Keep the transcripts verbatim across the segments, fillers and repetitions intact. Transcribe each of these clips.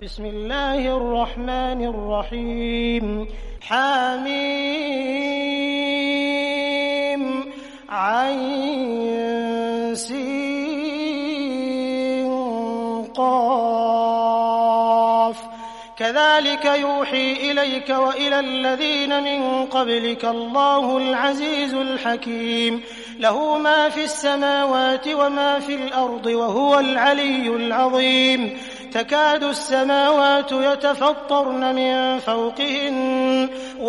بسم الله الرحمن الرحيم حميم عين سين قاف كذلك يوحي إليك وإلى الذين من قبلك الله العزيز الحكيم له ما في السماوات وما في الأرض وهو العلي العظيم تكاد السماوات يتفطرن من فوقهن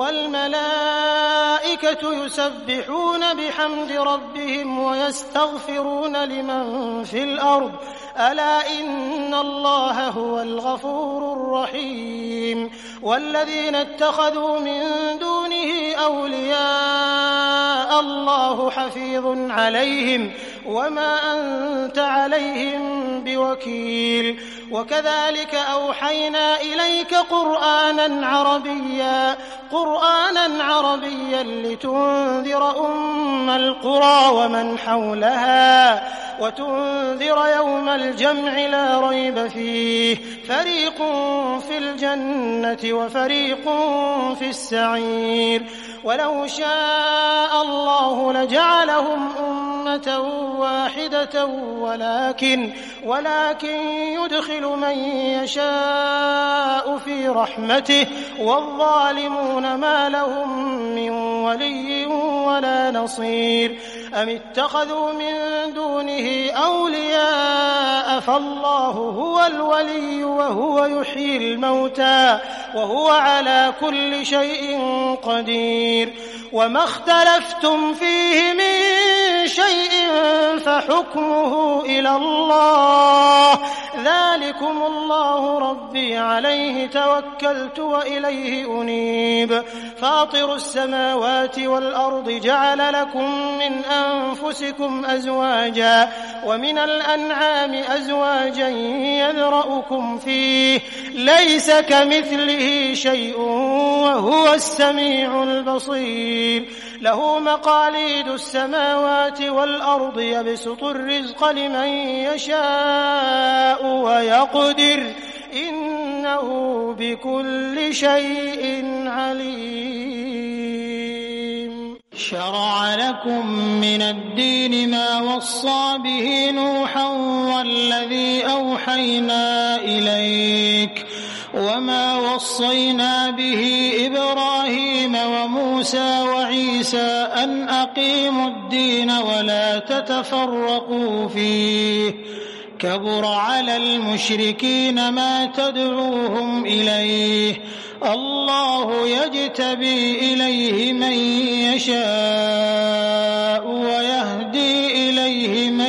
والملائكة يسبحون بحمد ربهم ويستغفرون لمن في الأرض ألا إن الله هو الغفور الرحيم والذين اتخذوا من دونه أولياء الله حفيظ عليهم وما أنت عليهم بوكيل وكذلك أوحينا إليك قرآنا عربيا قرآنا عربيا لتنذر أم القرى ومن حولها وتنذر يوم الجمع لا ريب فيه فريق في الجنة وفريق في السعير ولو شاء الله لجعلهم أمة واحدة ولكن ولكن يدخل من يشاء في رحمته والظالمون ما لهم من ولي ولا نصير أم اتخذوا من دونه أولياء فالله هو الولي وهو يحيي الموتى وهو على كل شيء قدير وما اختلفتم فيه من شيء فحكمه إلى الله ذلكم الله ربي عليه توكلت وإليه أنيب فاطر السماوات والأرض جعل لكم من أنفسكم أزواجا ومن الأنعام أزواجا يذرأكم فيه ليس كمثله شيء وهو السميع البصير له مقاليد السماوات والأرض يبسط الرزق لمن يشاء ويقدر إنه بكل شيء عليم شرع لكم من الدين ما وصى به نوحا والذي أوحينا إليك وما وصينا به إبراهيم وموسى وعيسى أن أقيموا الدين ولا تتفرقوا فيه كبر على المشركين ما تدعوهم إليه الله يجتبي إليه من يشاء ويهدي إليه من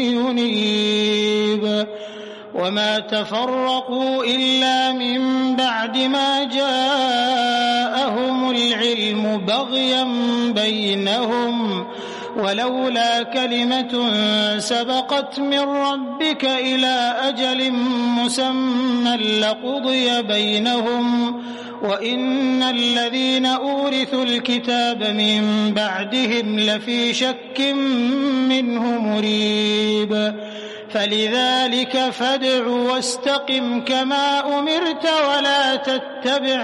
ينيب وما تفرقوا إلا من بعد ما جاءهم العلم بغيا بينهم ولولا كلمة سبقت من ربك إلى أجل مسمى لقضي بينهم وإن الذين أورثوا الكتاب من بعدهم لفي شك منه مريب فلذلك فادع واستقم كما أمرت ولا تتبع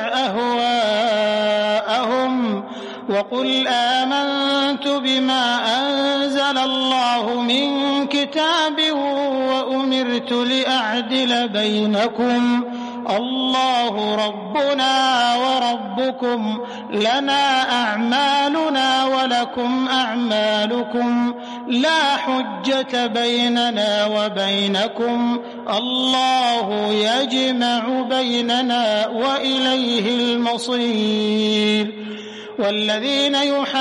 أهواءهم وقل آمنت بما أنزل الله من كتاب وأمرت لأعدل بينكم الله ربنا وربكم لنا أعمالنا ولكم أعمالكم لا حجة بيننا وبينكم الله يجمع بيننا وإليه المصير والذين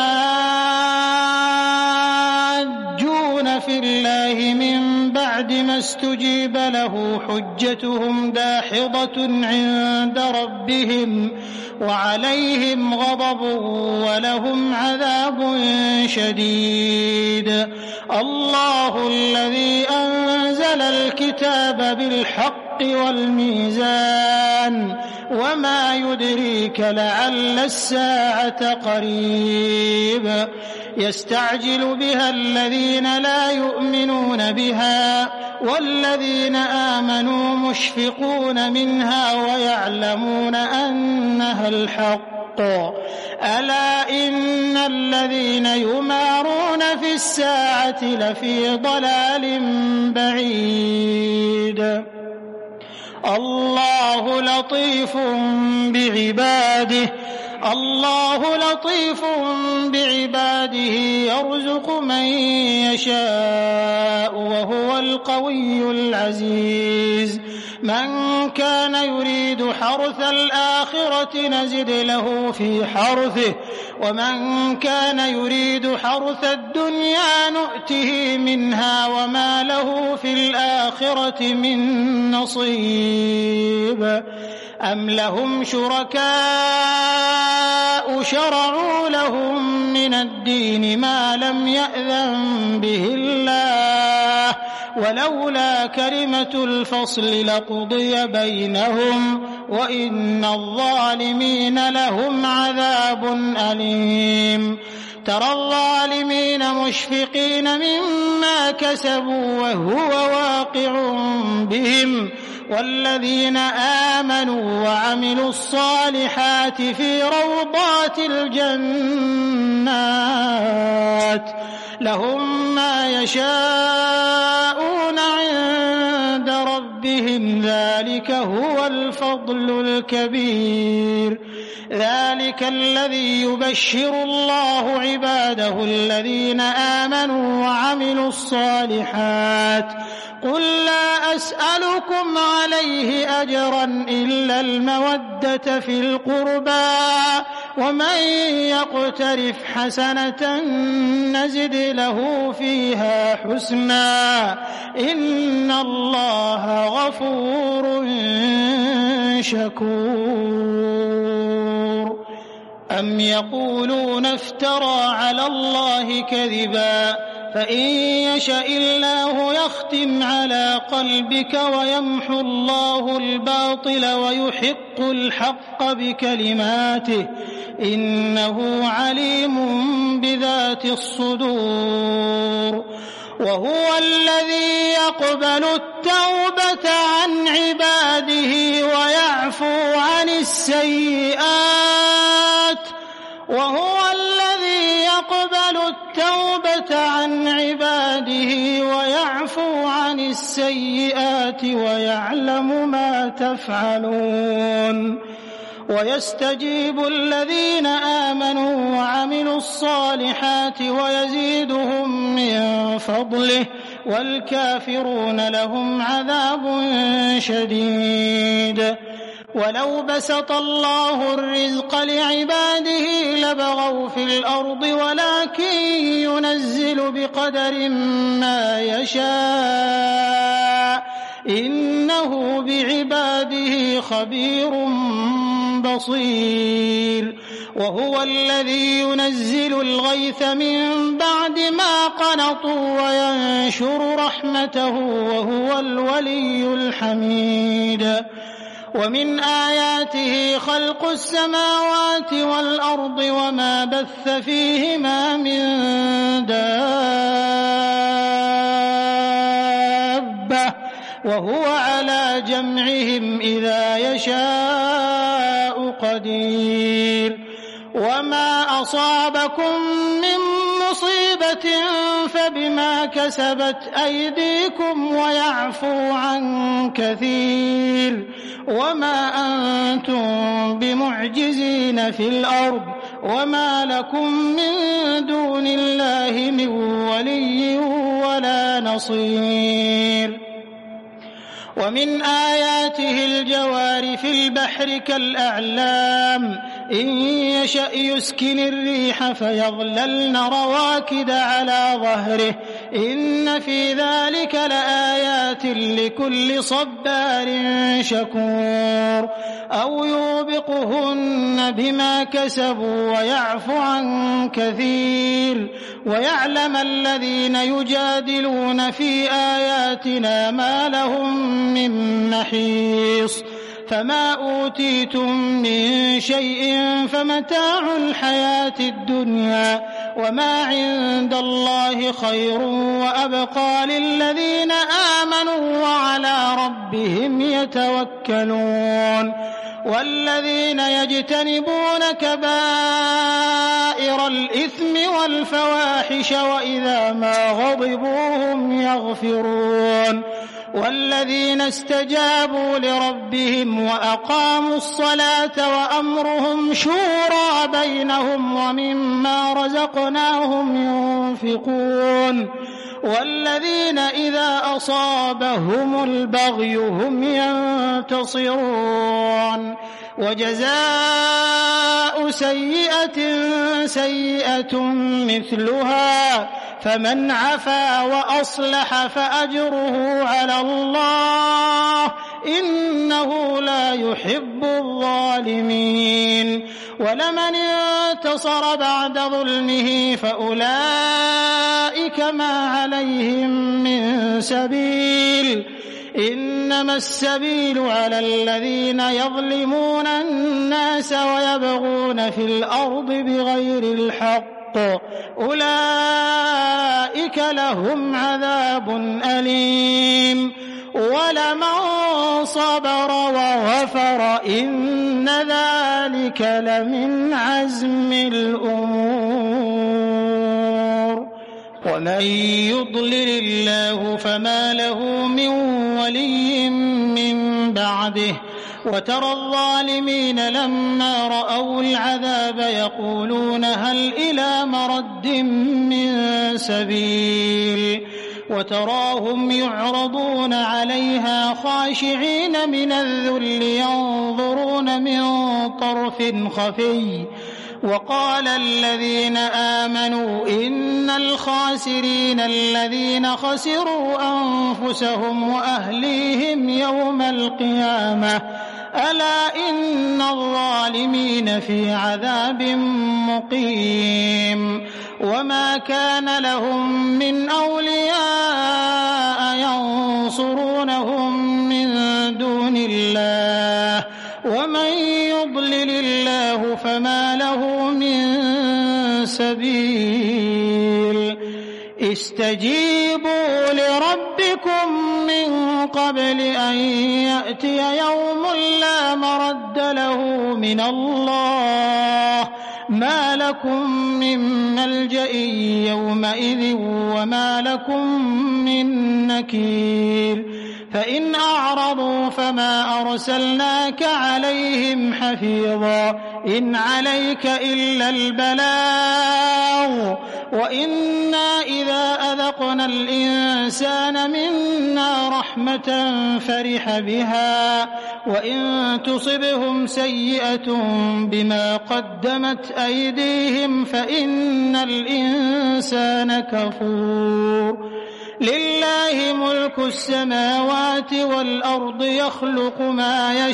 يحاجون في الله من بعد ما استجيب له حجتهم داحضة عند ربهم وعليهم غضب ولهم عذاب شديد الله الذي أنزل الكتاب بالحق والميزان وما يدريك لعل الساعة قريب يستعجل بها الذين لا يؤمنون بها والذين آمنوا مشفقون منها ويعلمون أنها الحق ألا إن الذين يمارون في الساعة لفي ضلال بعيد الله لطيف بعباده الله لطيف بعباده يرزق من يشاء وهو القوي العزيز من كان يريد حرث الآخرة نزد له في حرثه ومن كان يريد حرث الدنيا نؤته منها وما له في الآخرة من نصيب أم لهم شركاء شرعوا لهم من الدين ما لم يأذن به الله ولولا كلمة الفصل لقضي بينهم وإن الظالمين لهم عذاب أليم ترى الظالمين مشفقين مما كسبوا وهو واقع بهم والذين آمنوا وعملوا الصالحات في روضات الجنات لهم ما يشاءون عند ربهم ذلك هو الفضل الكبير ذلك الذي يبشر الله عباده الذين آمنوا وعملوا الصالحات قل لا أسألكم عليه أجرا إلا المودة في القربى ومن يقترف حسنة نزد له فيها حسنا إن الله غفور شكور أم يقولون افترى على الله كذبا فإن يشاء الله يختم على قلبك ويمحو الله الباطل ويحق الحق بكلماته إنه عليم بذات الصدور وهو الذي يقبل التوبة عن عباده ويعفو عن السيئات وهو الذي يقبل التوبة عن عباده ويعفو عن السيئات ويعلم ما تفعلون ويستجيب الذين آمنوا وعملوا الصالحات ويزيدهم من فضله والكافرون لهم عذاب شديد ولو بسط الله الرزق لعباده لبغوا في الأرض ولكن ينزل بقدر ما يشاء إنه بعباده خبير بصير وهو الذي ينزل الغيث من بعد ما قنطوا وينشر رحمته وهو الولي الحميد ومن آياته خلق السماوات والأرض وما بث فيهما من دابة وهو على جمعهم إذا يشاء قدير وما أصابكم من مصيبة فبما كسبت أيديكم ويعفو عن كثير وما أنتم بمعجزين في الأرض وما لكم من دون الله من ولي ولا نصير ومن آياته الجوار في البحر كالأعلام إن يشأ يسكن الريح فيظللن رواكد على ظهره إن في ذلك لآيات لكل صبار شكور أو يوبقهن بما كسبوا ويعفو عن كثير ويعلم الذين يجادلون في آياتنا ما لهم من محيص فما أوتيتم من شيء فمتاع الحياة الدنيا وما عند الله خير وأبقى للذين آمنوا وعلى ربهم يتوكلون والذين يجتنبون كبائر الإثم والفواحش وإذا ما غضبوا هم يغفرون والذين استجابوا لربهم وأقاموا الصلاة وأمرهم شورى بينهم ومما رزقناهم ينفقون والذين إذا أصابهم البغي هم ينتصرون وجزاء سيئة سيئة مثلها فمن عفا وأصلح فأجره على الله إنه لا يحب الظالمين ولمن انتصر بعد ظلمه فأولئك ما عليهم من سبيل إنما السبيل على الذين يظلمون الناس ويبغون في الأرض بغير الحق أولئك لهم عذاب أليم ولمن صبر وغفر إن ذلك لمن عزم الأمور ومن يضلل الله فما له من ولي من بعده وترى الظالمين لما رأوا العذاب يقولون هل إلى مرد من سبيل وتراهم يعرضون عليها خاشعين من الذل ينظرون من طرف خفي وقال الذين آمنوا إن الخاسرين الذين خسروا أنفسهم وأهليهم يوم القيامة ألا إن الظالمين في عذاب مقيم وما كان لهم من أولياء ينصرونهم من دون الله ومن يضلل الله فما له من سبيل استجيبوا لربكم من قبل أن يأتي يوم لا مرد له من الله ما لكم من ملجأ يومئذ وما لكم من نكير فإن أعرضوا فما أرسلناك عليهم حفيظا إن عليك إلا البلاغ وإنا إذا أذقنا الإنسان منا رحمة فرح بها وإن تصبهم سيئة بما قدمت أيديهم فإن الإنسان كفور لله ملك السماوات والأرض يخلق ما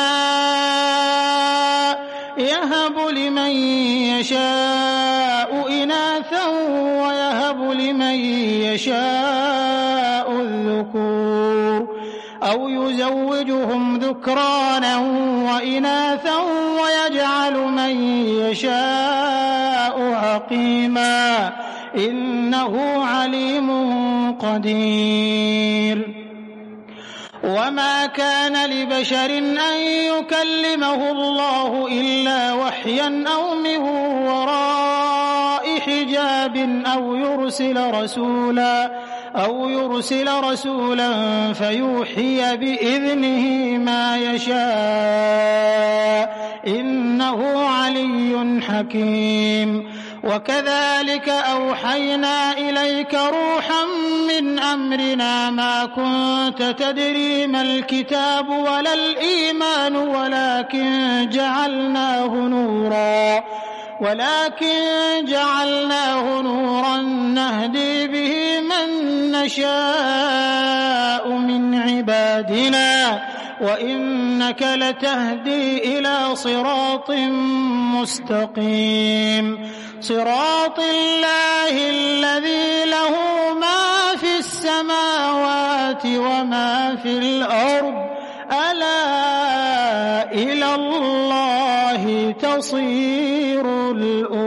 يشاء يهب لمن يشاء إناثا ويهب لمن يشاء الذكور أو يزوجهم ذكرانا وإناثا ويجعل من يشاء عقيما إنه عليم قدير وما كان لبشر أن يكلمه الله إلا وحيا أو من وراء حجاب أو يرسل رسولا أو يرسل رسولا فيوحي بإذنه ما يشاء إنه علي حكيم وكذلك أوحينا إليك روحا من أمرنا ما كنت تدري ما الكتاب ولا الإيمان ولكن جعلناه نورا ولكن جعلناه نورا نهدي به من نشاء من عبادنا وإنك لتهدي إلى صراط مستقيم صراط الله الذي له ما في السماوات وما في الأرض ألا إلى الله تصير الأمور.